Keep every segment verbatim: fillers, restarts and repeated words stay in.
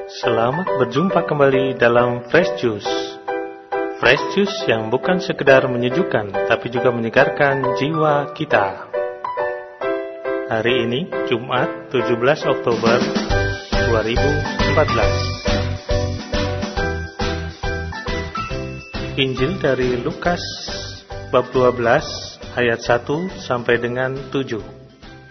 Selamat berjumpa kembali dalam Fresh Juice. Fresh Juice yang bukan sekedar menyejukkan, tapi juga menyegarkan jiwa kita. Hari ini, Jumat tujuh belas Oktober dua ribu empat belas. Injil dari Lukas bab dua belas ayat satu sampai dengan tujuh.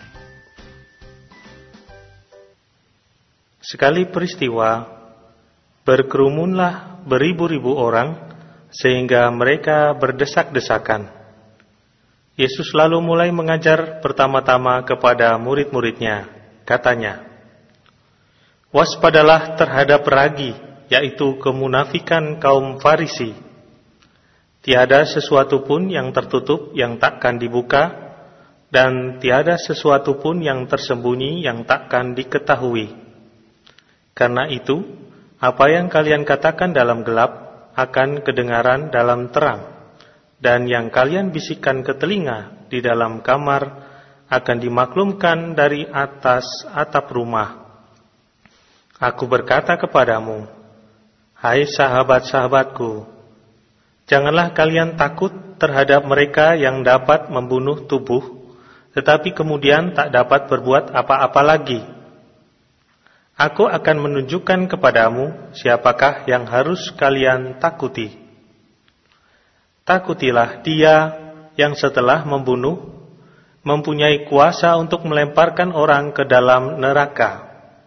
Sekali peristiwa, berkerumunlah beribu-ribu orang, sehingga mereka berdesak-desakan. Yesus lalu mulai mengajar pertama-tama kepada murid-muridnya. Katanya, "Waspadalah terhadap ragi, yaitu kemunafikan kaum Farisi. Tiada sesuatu pun yang tertutup yang takkan dibuka, dan tiada sesuatu pun yang tersembunyi yang takkan diketahui. Karena itu, apa yang kalian katakan dalam gelap akan kedengaran dalam terang, dan yang kalian bisikkan ke telinga di dalam kamar akan dimaklumkan dari atas atap rumah. Aku berkata kepadamu, hai sahabat-sahabatku, janganlah kalian takut terhadap mereka yang dapat membunuh tubuh, tetapi kemudian tak dapat berbuat apa-apa lagi. Aku akan menunjukkan kepadamu siapakah yang harus kalian takuti. Takutilah dia yang setelah membunuh mempunyai kuasa untuk melemparkan orang ke dalam neraka.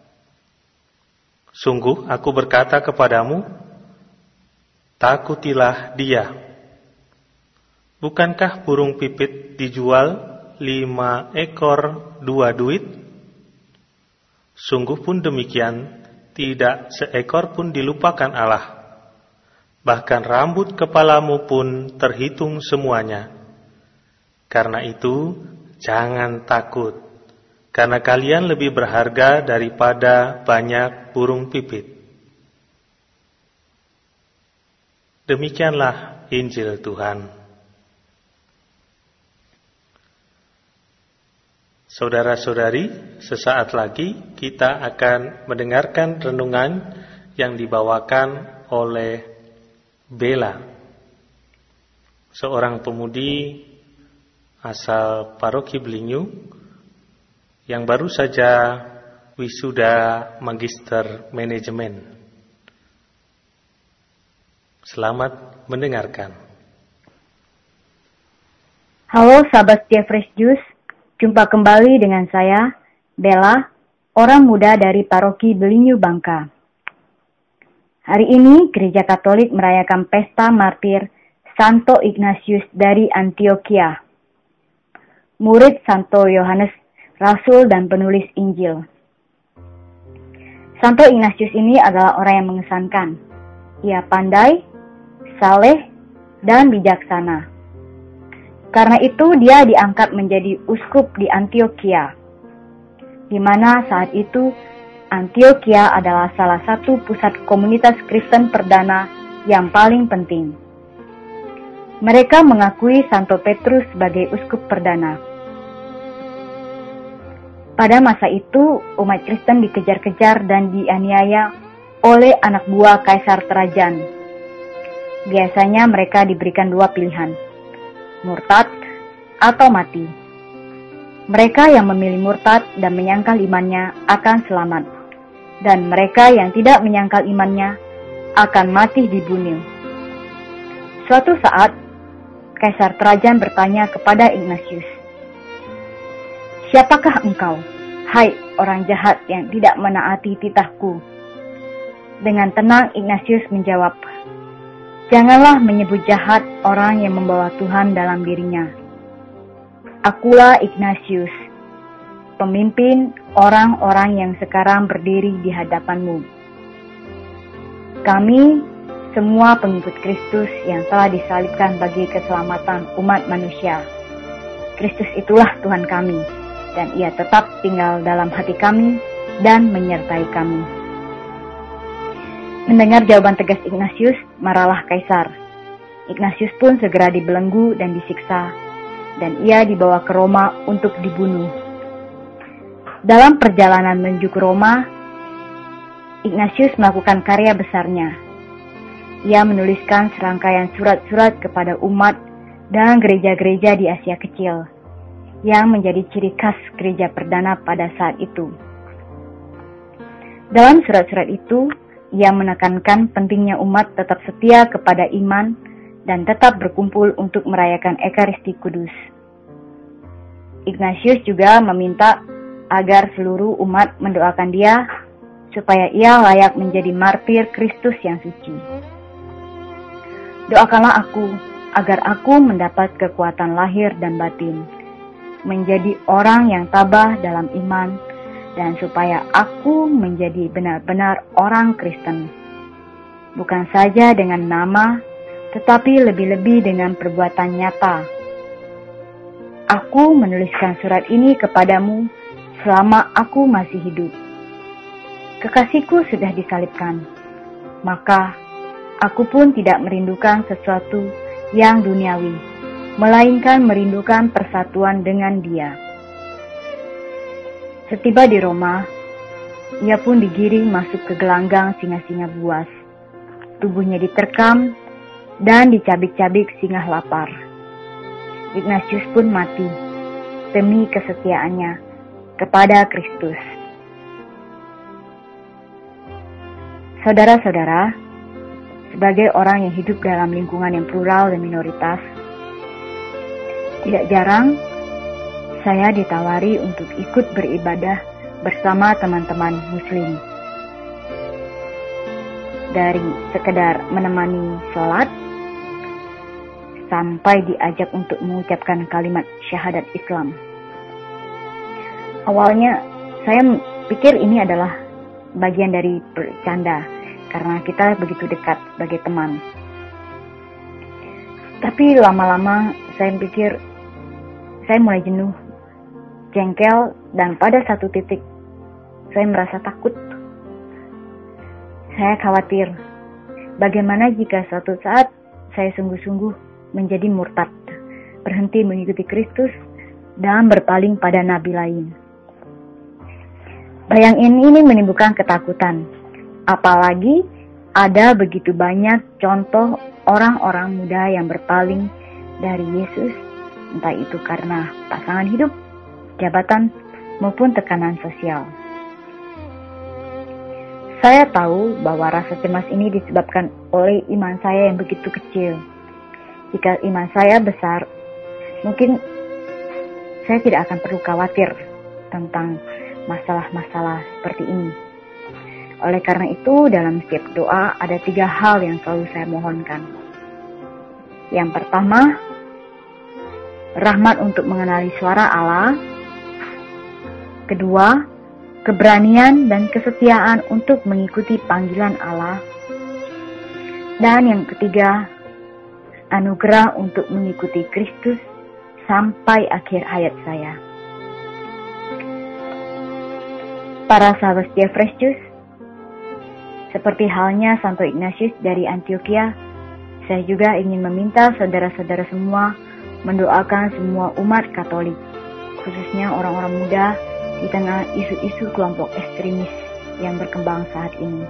Sungguh aku berkata kepadamu, takutilah dia. Bukankah burung pipit dijual lima ekor dua duit? Sungguh pun demikian, tidak seekor pun dilupakan Allah. Bahkan rambut kepalamu pun terhitung semuanya. Karena itu, jangan takut, karena kalian lebih berharga daripada banyak burung pipit." Demikianlah Injil Tuhan. Saudara-saudari, sesaat lagi kita akan mendengarkan renungan yang dibawakan oleh Bella, seorang pemudi asal Paroki Belinyu yang baru saja wisuda Magister Manajemen. Selamat mendengarkan. Halo sahabat setia Fresh Juice. Jumpa kembali dengan saya, Bella, orang muda dari Paroki Belinyu Bangka. Hari ini, Gereja Katolik merayakan pesta martir Santo Ignatius dari Antioquia, murid Santo Yohanes, Rasul dan penulis Injil. Santo Ignatius ini adalah orang yang mengesankan. Ia pandai, saleh, dan bijaksana. Karena itu dia diangkat menjadi uskup di Antioquia, di mana saat itu Antioquia adalah salah satu pusat komunitas Kristen perdana yang paling penting. Mereka mengakui Santo Petrus sebagai uskup perdana. Pada masa itu, umat Kristen dikejar-kejar dan dianiaya oleh anak buah Kaisar Trajan. Biasanya mereka diberikan dua pilihan, murtad atau mati. Mereka yang memilih murtad dan menyangkal imannya akan selamat, dan mereka yang tidak menyangkal imannya akan mati dibunuh. Suatu saat, Kaisar Trajan bertanya kepada Ignatius, "Siapakah engkau, hai orang jahat yang tidak menaati titahku?" Dengan tenang Ignatius menjawab, "Janganlah menyebut jahat orang yang membawa Tuhan dalam dirinya. Akulah Ignatius, pemimpin orang-orang yang sekarang berdiri di hadapanmu. Kami semua pengikut Kristus yang telah disalibkan bagi keselamatan umat manusia. Kristus itulah Tuhan kami, dan Ia tetap tinggal dalam hati kami dan menyertai kami." Mendengar jawaban tegas Ignatius, marahlah Kaisar. Ignatius pun segera dibelenggu dan disiksa, dan ia dibawa ke Roma untuk dibunuh. Dalam perjalanan menuju ke Roma, Ignatius melakukan karya besarnya. Ia menuliskan serangkaian surat-surat kepada umat dan gereja-gereja di Asia Kecil, yang menjadi ciri khas gereja perdana pada saat itu. Dalam surat-surat itu, ia menekankan pentingnya umat tetap setia kepada iman dan tetap berkumpul untuk merayakan Ekaristi Kudus. Ignatius juga meminta agar seluruh umat mendoakan dia supaya ia layak menjadi martir Kristus yang suci. Doakanlah aku agar aku mendapat kekuatan lahir dan batin, menjadi orang yang tabah dalam iman, dan supaya aku menjadi benar-benar orang Kristen, bukan saja dengan nama, tetapi lebih-lebih dengan perbuatan nyata. Aku menuliskan surat ini kepadamu selama aku masih hidup. Kekasihku sudah disalibkan, maka aku pun tidak merindukan sesuatu yang duniawi, melainkan merindukan persatuan dengan Dia. Setiba di Roma, ia pun digiring masuk ke gelanggang singa-singa buas. Tubuhnya diterkam dan dicabik-cabik singa lapar. Ignatius pun mati demi kesetiaannya kepada Kristus. Saudara-saudara, sebagai orang yang hidup dalam lingkungan yang plural dan minoritas, tidak jarang saya ditawari untuk ikut beribadah bersama teman-teman Muslim. Dari sekedar menemani sholat, sampai diajak untuk mengucapkan kalimat syahadat Islam. Awalnya saya pikir ini adalah bagian dari bercanda, karena kita begitu dekat sebagai teman. Tapi lama-lama saya pikir, saya mulai jenuh, jengkel, dan pada satu titik saya merasa takut. Saya khawatir bagaimana jika suatu saat saya sungguh-sungguh menjadi murtad, berhenti mengikuti Kristus, dan berpaling pada nabi lain. Bayang ini menimbulkan ketakutan, apalagi ada begitu banyak contoh orang-orang muda yang berpaling dari Yesus, entah itu karena pasangan hidup, jabatan, maupun tekanan sosial. Saya tahu bahwa rasa cemas ini disebabkan oleh iman saya yang begitu kecil. Jika iman saya besar, mungkin saya tidak akan perlu khawatir tentang masalah-masalah seperti ini. Oleh karena itu, dalam setiap doa ada tiga hal yang selalu saya mohonkan. Yang pertama, rahmat untuk mengenali suara Allah. Kedua, keberanian dan kesetiaan untuk mengikuti panggilan Allah. Dan yang ketiga, anugerah untuk mengikuti Kristus sampai akhir hayat saya. Para sahabat setia Fresh Juice, seperti halnya Santo Ignatius dari Antioquia, saya juga ingin meminta saudara-saudara semua mendoakan semua umat Katolik, khususnya orang-orang muda di tengah isu-isu kelompok ekstremis yang berkembang saat ini.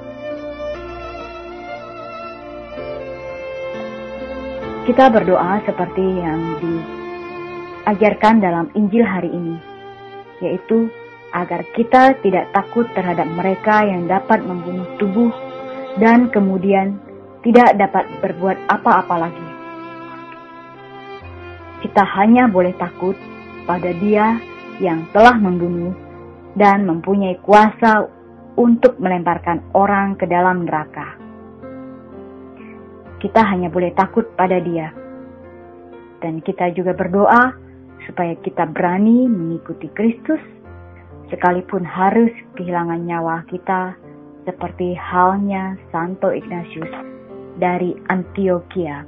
Kita berdoa seperti yang diajarkan dalam Injil hari ini, yaitu agar kita tidak takut terhadap mereka yang dapat membunuh tubuh dan kemudian tidak dapat berbuat apa-apa lagi. Kita hanya boleh takut pada Dia yang telah membunuh dan mempunyai kuasa untuk melemparkan orang ke dalam neraka. Kita hanya boleh takut pada Dia. Dan kita juga berdoa supaya kita berani mengikuti Kristus, sekalipun harus kehilangan nyawa kita, seperti halnya Santo Ignatius dari Antioquia.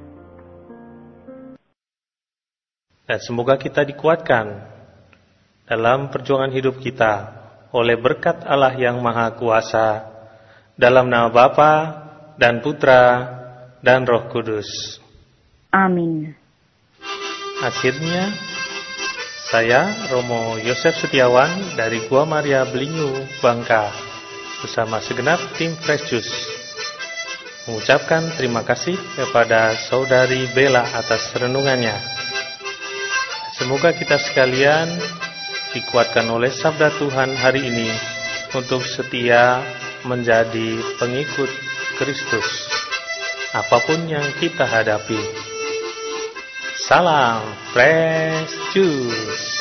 Dan semoga kita dikuatkan dalam perjuangan hidup kita oleh berkat Allah yang Maha Kuasa, dalam nama Bapa dan Putra dan Roh Kudus. Amin. Akhirnya, saya Romo Yosef Setiawan dari Gua Maria Belinyu, Bangka, bersama segenap tim Fresh Juice mengucapkan terima kasih kepada Saudari Bella atas renungannya. Semoga kita sekalian dikuatkan oleh sabda Tuhan hari ini untuk setia menjadi pengikut Kristus apapun yang kita hadapi. Salam Fresh Juice.